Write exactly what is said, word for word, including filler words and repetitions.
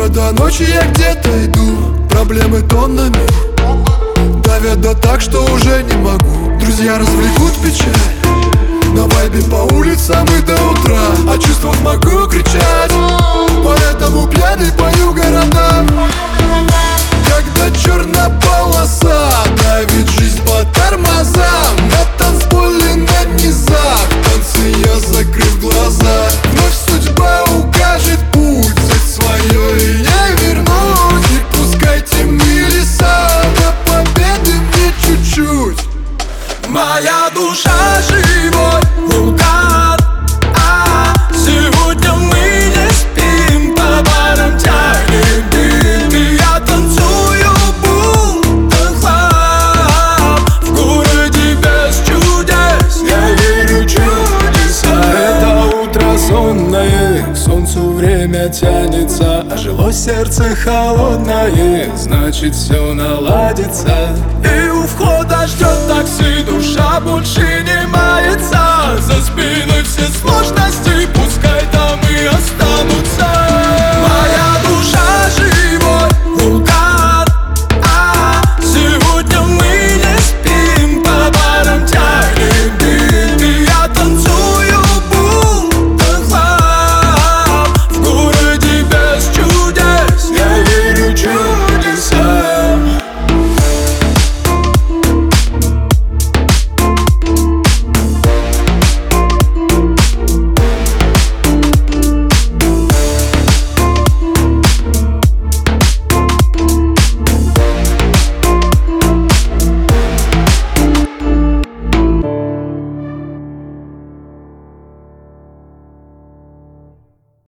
утра до ночи я где-то иду, проблемы тоннами давят, да так, что уже не могу. Друзья развлекут печаль, на вайбе по улицам и до утра. О чувствах могу кричать, поэтому пьяный пою городам. Когда черная полоса давит жизнь по тормозам, на танцполе на низах танцы я, закрыв глаза. Вновь судьба укажет путь, взять свое и не вернуть. И пускай темные леса, до победы мне чуть-чуть. Моя душа живой вулкан, а сегодня мы не спим, по барам тянем дым. И я танцую будто хлам в городе без чудес, я верю в чудеса. Это утро сонное, к солнцу время тянется, а жило сердце холодное, значит все наладится. И у входа ждет такси, душа больше не мается. За спиной все сложности, пускай там и останется.